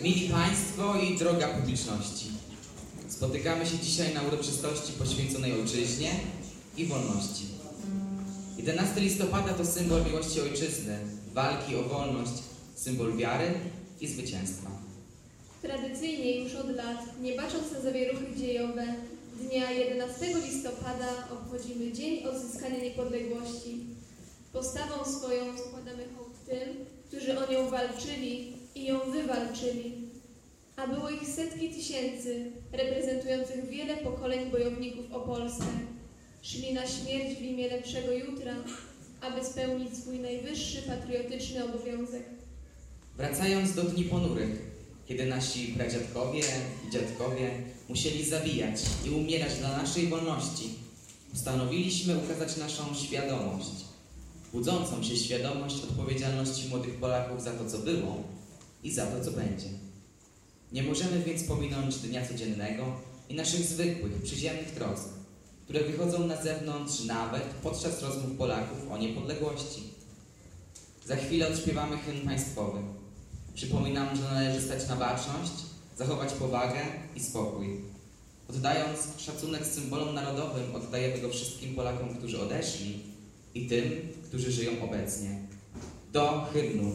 Mili Państwo i droga publiczności, spotykamy się dzisiaj na uroczystości poświęconej ojczyźnie i wolności. 11 listopada to symbol miłości ojczyzny, walki o wolność, symbol wiary i zwycięstwa. Tradycyjnie już od lat, nie bacząc na zawieruchy dziejowe, dnia 11 listopada obchodzimy Dzień Odzyskania Niepodległości. Postawą swoją składamy hołd tym, którzy o nią walczyli i ją wywalczyli. A było ich setki tysięcy, reprezentujących wiele pokoleń bojowników o Polskę. Szli na śmierć w imię lepszego jutra, aby spełnić swój najwyższy patriotyczny obowiązek. Wracając do dni ponurych, kiedy nasi pradziadkowie i dziadkowie musieli zabijać i umierać dla naszej wolności, postanowiliśmy ukazać naszą świadomość, budzącą się świadomość odpowiedzialności młodych Polaków za to, co było i za to, co będzie. Nie możemy więc pominąć dnia codziennego i naszych zwykłych, przyziemnych trosk, które wychodzą na zewnątrz nawet podczas rozmów Polaków o niepodległości. Za chwilę odśpiewamy hymn państwowy. Przypominam, że należy stać na baczność, zachować powagę i spokój. Oddając szacunek symbolom narodowym, oddajemy go wszystkim Polakom, którzy odeszli i tym, którzy żyją obecnie. Do hymnu.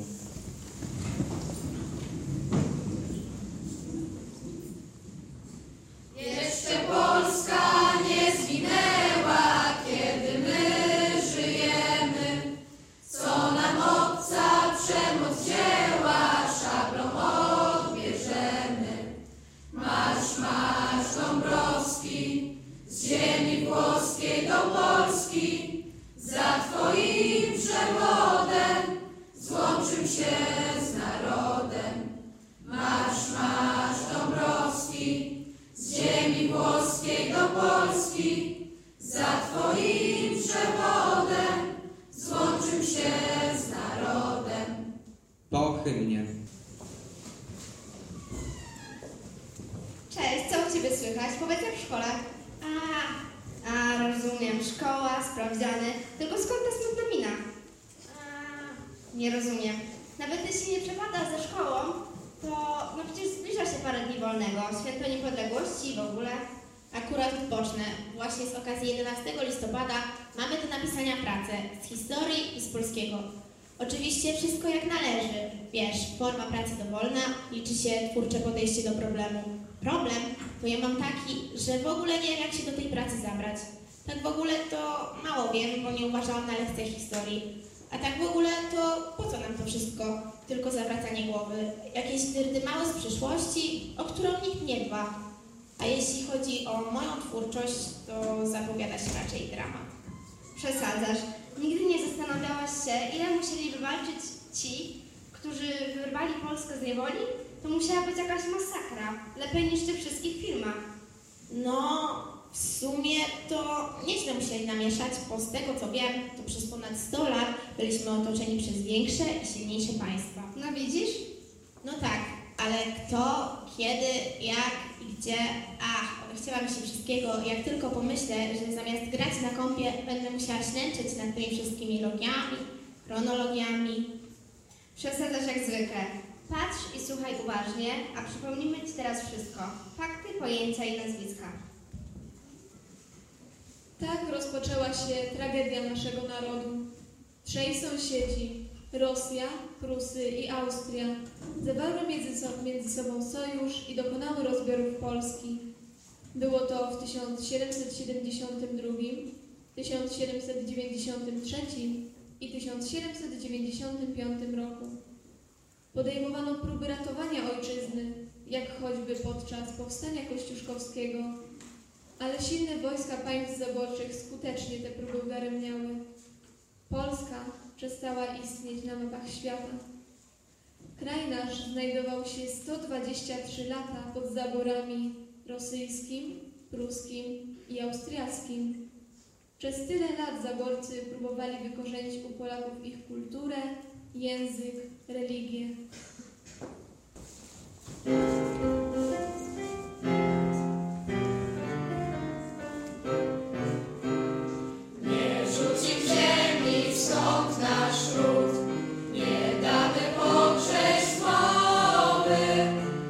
Jeszcze Polska nie zginęła, kiedy my żyjemy. Co nam obca przemoc wzięła, szablą odbierzemy. Marsz, marsz Dąbrowski, z ziemi włoskiej do Polski, za twoim przewodem złączył się z narodem. Marsz, marsz Dąbrowski, z ziemi włoskiej do Polski, za twoim przewodem złączył się z narodem. Po hymnie. Cześć, co u Ciebie słychać? Powiedz jak w szkole. Rozumiem. Szkoła, sprawdziany. Tylko skąd ta smutna mina? Nie rozumiem. Nawet jeśli nie przepada ze szkołą, to no przecież zbliża się parę dni wolnego, święto niepodległości i w ogóle. Akurat odpocznę. Właśnie z okazji 11 listopada mamy do napisania pracę z historii i z polskiego. Oczywiście wszystko jak należy. Wiesz, forma pracy dowolna, liczy się twórcze podejście do problemu. Problem to ja mam taki, że w ogóle nie wiem, jak się do tej pracy zabrać. Tak w ogóle to mało wiem, bo nie uważałam na lekcjach historii. A tak w ogóle to po co nam to wszystko? Tylko zawracanie głowy. Jakieś dyrdymałe z przyszłości, o którą nikt nie dba. A jeśli chodzi o moją twórczość, to zapowiada się raczej dramat. Przesadzasz. Nigdy nie zastanawiałaś się, ile musieli wywalczyć ci, którzy wyrwali Polskę z niewoli? To musiała być jakaś masakra. Lepiej niż w tych wszystkich filmach. No, w sumie to nieźle musieli namieszać, bo z tego co wiem, to przez ponad 100 lat byliśmy otoczeni przez większe i silniejsze państwa. No widzisz? No tak, ale kto, kiedy, jak i gdzie? Chciałam się wszystkiego, jak tylko pomyślę, że zamiast grać na kompie będę musiała ślęczeć nad tymi wszystkimi logiami, chronologiami. Przesadzasz jak zwykle. Patrz i słuchaj uważnie, a przypomnimy Ci teraz wszystko. Fakty, pojęcia i nazwiska. Tak rozpoczęła się tragedia naszego narodu. Trzej sąsiedzi, Rosja, Prusy i Austria, zawarły między sobą sojusz i dokonały rozbiorów Polski. Było to w 1772, 1793 i 1795 roku. Podejmowano próby ratowania ojczyzny, jak choćby podczas powstania kościuszkowskiego, ale silne wojska państw zaborczych skutecznie te próby udaremniały. Polska przestała istnieć na mapach świata. Kraj nasz znajdował się 123 lata pod zaborami rosyjskim, pruskim i austriackim. Przez tyle lat zaborcy próbowali wykorzenić u Polaków ich kulturę, język, religię. Nie rzuci w ziemi stąd nasz ród, nie damy poprzeć mowy.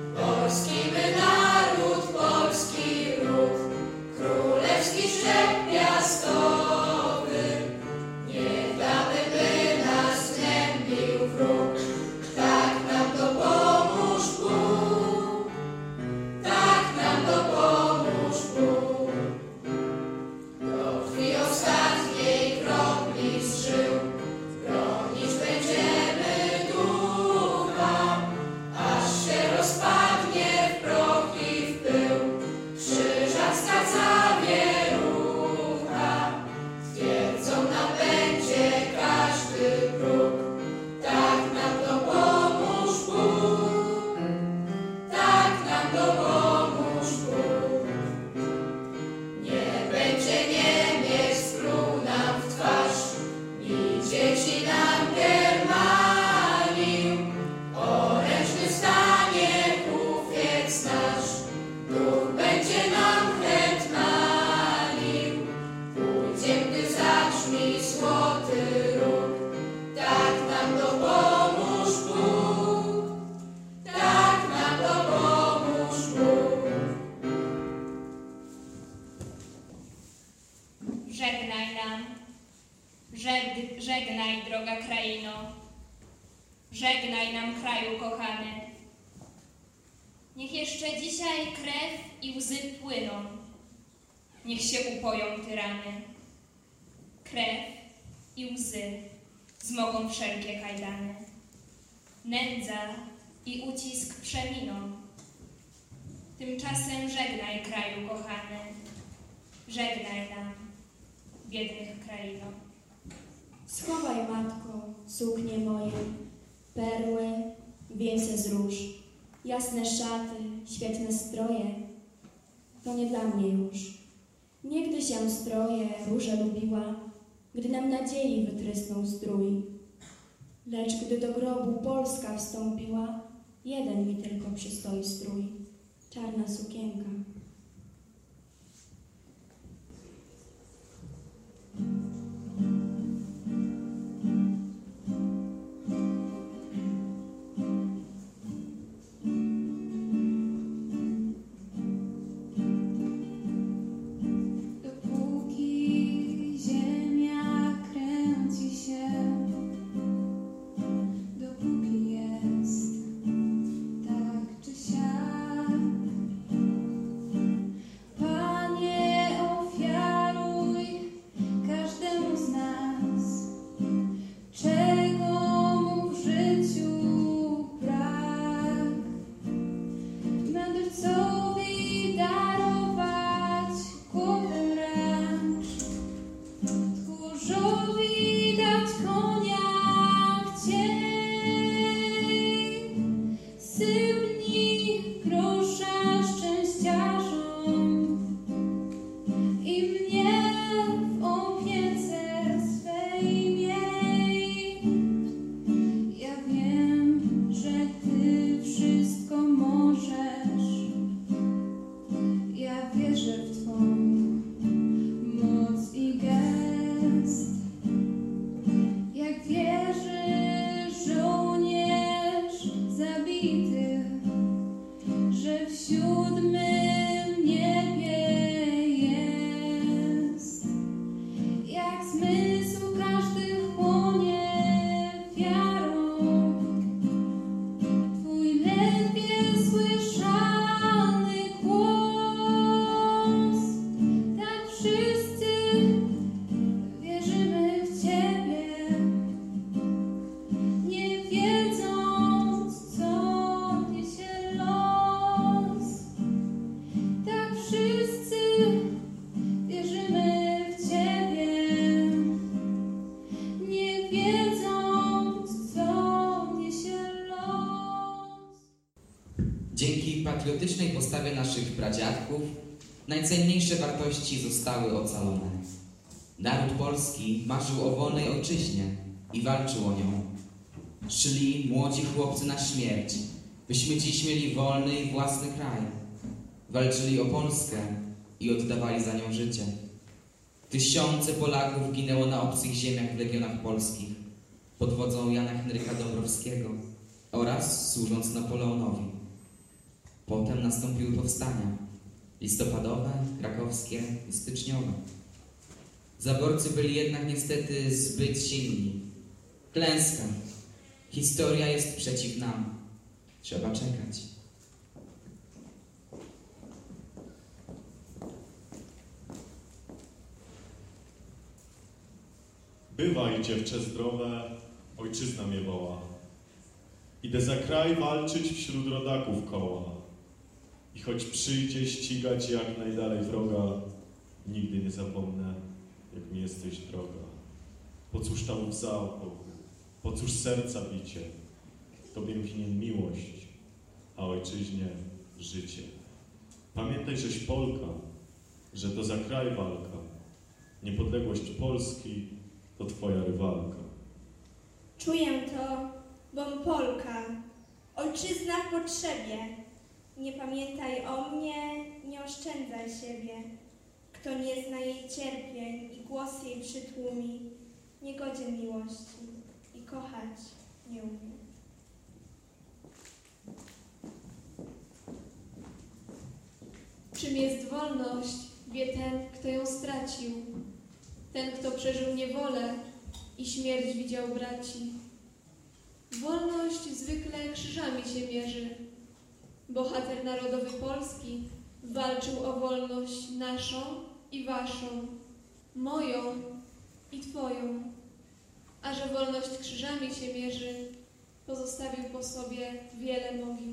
droga kraino, żegnaj nam kraju kochany. Niech jeszcze dzisiaj krew i łzy płyną, niech się upoją tyrany. Krew i łzy zmogą wszelkie kajdany. Nędza i ucisk przeminą. Tymczasem żegnaj kraju kochany, żegnaj nam, biednych kraino. Schowaj, matko, suknie moje, perły, wieńce z róż, jasne szaty, świetne stroje. To nie dla mnie już. Niegdyś ja stroje, róże lubiła, gdy nam nadziei wytrysnął strój. Lecz gdy do grobu Polska wstąpiła, jeden mi tylko przystoi strój, czarna sukienka. Dopóki ziemia kręci się, dopóki jest tak czy siak, Panie, ofiaruj każdemu z nas, czego mu w życiu brak. Mędrcowi darować głowę rancz, tchórzowi dać konia chciej, sypnij grosza szczęściarzom i mnie w opiece swej miej. Ja wiem, że Ty wszystko możesz. Ja wierzę w Twą moc i gest. Jak wierzy żołnierz zabity, że w 7. niebie jest. Jak zmysł każdy chłonie wiarą, Twój ledwie słyszalny głos. Tak wszyscy wierzymy w Ciebie, nie wiedząc, co niesie los. Tak wszyscy wierzymy w Ciebie, nie wiedząc, co niesie los. Dzięki patriotycznej postawie naszych pradziadków najcenniejsze wartości zostały ocalone. Naród polski marzył o wolnej ojczyźnie i walczył o nią. Szli młodzi chłopcy na śmierć, byśmy dziś mieli wolny i własny kraj. Walczyli o Polskę i oddawali za nią życie. Tysiące Polaków ginęło na obcych ziemiach w legionach polskich pod wodzą Jana Henryka Dąbrowskiego oraz służąc Napoleonowi. Potem nastąpiły powstania listopadowe, krakowskie i styczniowe. Zaborcy byli jednak niestety zbyt silni. Klęska. Historia jest przeciw nam. Trzeba czekać. Bywaj, dziewczę zdrowe, ojczyzna mnie woła. Idę za kraj walczyć wśród rodaków koła. I choć przyjdzie ścigać jak najdalej wroga, nigdy nie zapomnę, jak mi jesteś droga. Po cóż ta łza opoku, po cóż serca bicie? Tobie winien miłość, a ojczyźnie życie. Pamiętaj, żeś Polka, że to za kraj walka. Niepodległość Polski to Twoja rywalka. Czuję to, bom Polka, ojczyzna w potrzebie. Nie pamiętaj o mnie, nie oszczędzaj siebie. Kto nie zna jej cierpień i głos jej przytłumi, nie godzi miłości i kochać nie umie. Czym jest wolność, wie ten, kto ją stracił. Ten, kto przeżył niewolę, i śmierć widział braci. Wolność zwykle krzyżami się mierzy. Bohater narodowy Polski walczył o wolność naszą i waszą, moją i twoją. A że wolność krzyżami się mierzy, pozostawił po sobie wiele mogił.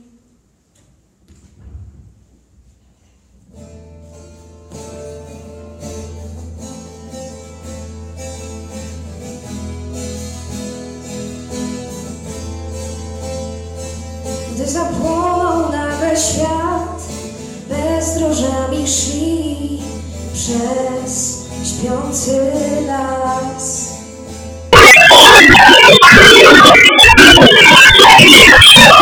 Gdy zapłonął nagle świat, bezdrożami szli przez śpiący las.